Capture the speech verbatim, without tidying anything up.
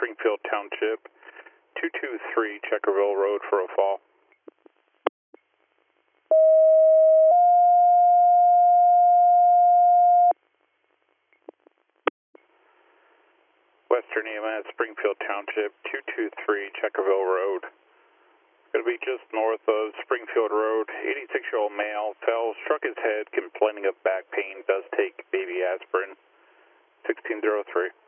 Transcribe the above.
Springfield Township, two two three Checkerville Road for a fall. Western E M S, Springfield Township, two two three Checkerville Road. Going to be just north of Springfield Road. eighty-six-year-old male fell, struck his head, complaining of back pain, does take baby aspirin. sixteen oh three.